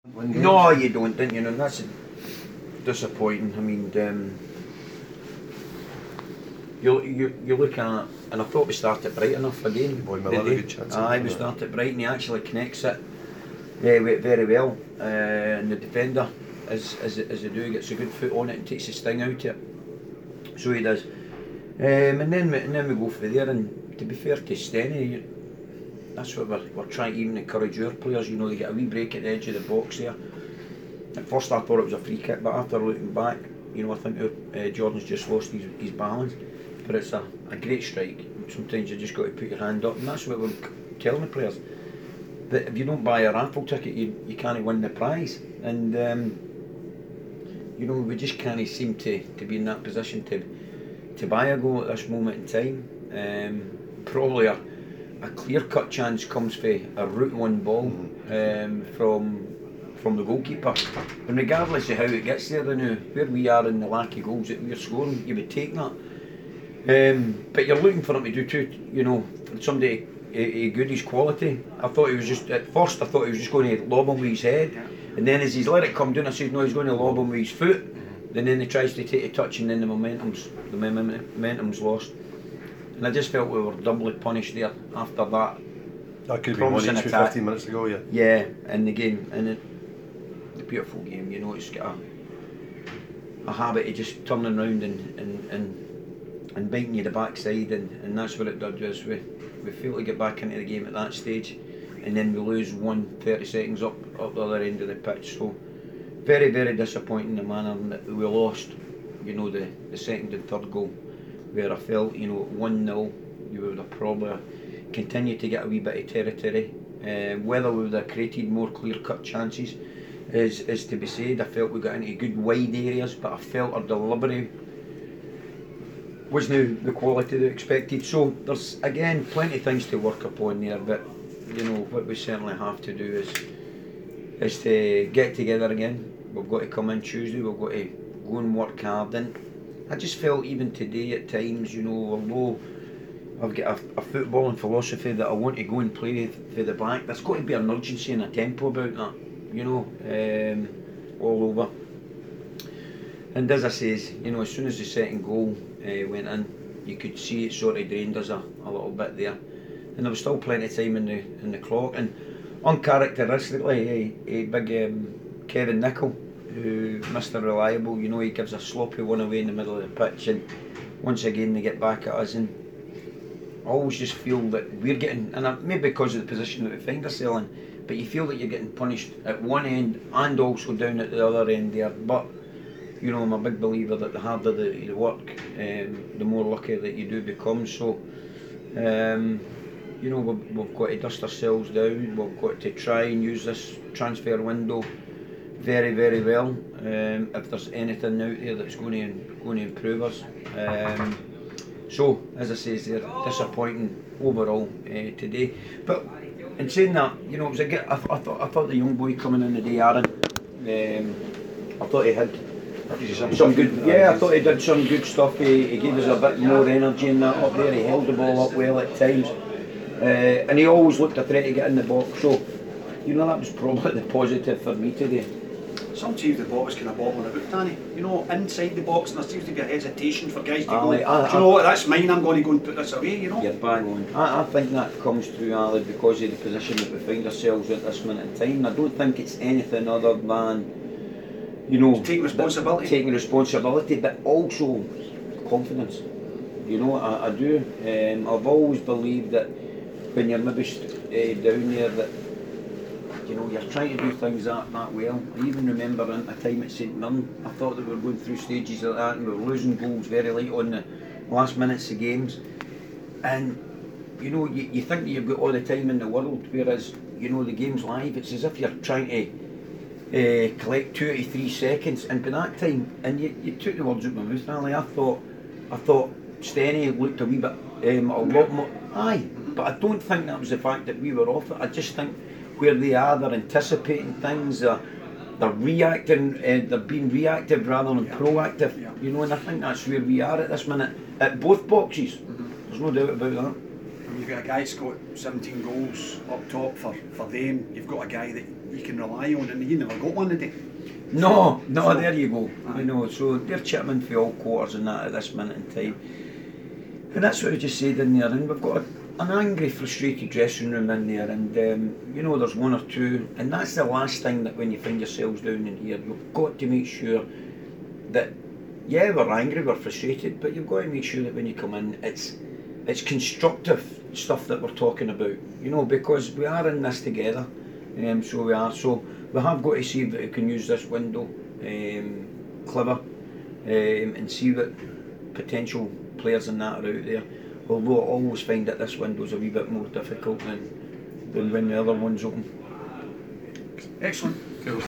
No, you don't, didn't you? And that's disappointing. I mean, you look at, and I thought we started bright enough again. Boy Miller had a good chance. Aye, we started bright, and he actually connects it very well. And the defender, as they do, gets a good foot on it and takes the sting out of it. So he does. And then we go for there. And to be fair to Stenny, that's what we're trying to even encourage our players. You know, they get a wee break at the edge of the box there. At first I thought it was a free kick, but after looking back, you know, I think Jordan's just lost his balance. But it's a great strike. Sometimes you just got to put your hand up, and that's what we're telling the players. That if you don't buy a raffle ticket, you can't win the prize. And you know, we just can't seem to be in that position to buy a goal at this moment in time. Probably a clear-cut chance comes for a route one ball from the goalkeeper. And regardless of how it gets there, now where we are in the lack of goals that we're scoring, you would take that. But you're looking for him to do too, you know, for somebody good his quality. I thought he was just, at first I thought he was just going to lob him with his head, and then as he's let it come down, I said no, he's going to lob him with his foot. And then he tries to take a touch, and then the momentum's lost. And I just felt we were doubly punished there after that. That could be one each 15 minutes ago, yeah. Yeah, in the game, and the beautiful game, you know, it's got a habit of just turning around and biting you the backside, and that's what it does. Is we fail to get back into the game at that stage, and then we lose 30 seconds up the other end of the pitch. So very, very disappointing the manner that we lost. You know, the second and third goal, where I felt, you know, 1-0, you would have probably continued to get a wee bit of territory. Whether we would have created more clear-cut chances is to be said. I felt we got into good wide areas, but I felt our delivery was now the quality they expected. So there's again plenty of things to work upon there, but you know what we certainly have to do is to get together again. We've got to come in Tuesday, we've got to go and work hard. And I just felt even today at times, you know, although I've got a footballing philosophy that I want to go and play for the back, there's got to be an urgency and a tempo about that, you know, all over. And as I says, you know, as soon as the second goal went in, you could see it sort of drained us a little bit there, and there was still plenty of time in the clock. And uncharacteristically, a big Kevin Nicol, who Mr. Reliable, you know, he gives a sloppy one away in the middle of the pitch, and once again they get back at us. And I always just feel that we're getting, and maybe because of the position that we find ourselves in, but you feel that you're getting punished at one end and also down at the other end there. But you know, I'm a big believer that the harder the work, the more lucky that you do become. So, you know, we've got to dust ourselves down. We've got to try and use this transfer window very, very well. If there's anything out there that's going to improve us. So, as I say, they're disappointing overall today. But in saying that, you know, it was I thought the young boy coming in today, Aaron, I thought he had some good. Yeah, I thought he did some good stuff. He gave us a bit more energy in that up there. He held the ball up well at times, and he always looked a threat to get in the box. So, you know, that was probably the positive for me today. Sometimes the ball was kind of bobbling about, Danny. You know, inside the box, and there seems to be a hesitation for guys to go. Do you know what? That's mine. I'm going to go and put this away. You know. You're bang on. I think that comes through, Ali, because of the position that we find ourselves at this minute in time. And I don't think it's anything other than, you know, taking responsibility, but also confidence. You know, I do. I've always believed that when you're maybe down there, that you know, you're trying to do things that well. I even remember a time at St Mirren, I thought that we were going through stages like that, and we were losing goals very late on the last minutes of games. And you know, you think that you've got all the time in the world, whereas you know the game's live. It's as if you're trying to collect 2 to 3 seconds, and by that time, and you took the words out of my mouth, Ali. I thought Stenny looked a wee bit a lot more. Aye, but I don't think that was the fact that we were off it. I just think where they are, they're anticipating things, they're reacting, they're being reactive rather than proactive. Yeah. You know, and I think that's where we are at this minute at both boxes. There's no doubt about that. You've got a guy that's got 17 goals up top for them. You've got a guy that you can rely on, and you never got one today. No, So- there you go. Aye. You know, so they're chipping in for all quarters and that at this minute in time. And that's what I just said in there. And we've got an angry, frustrated dressing room in there, and you know, there's one or two. And that's the last thing that when you find yourselves down in here, you've got to make sure that, yeah, we're angry, we're frustrated, but you've got to make sure that when you come in, it's constructive stuff that we're talking about. You know, because we are in this together. So we are. So we have got to see that we can use this window clever and see what potential players and that are out there. Although I always find that this window's a wee bit more difficult than when the other one's open. Excellent.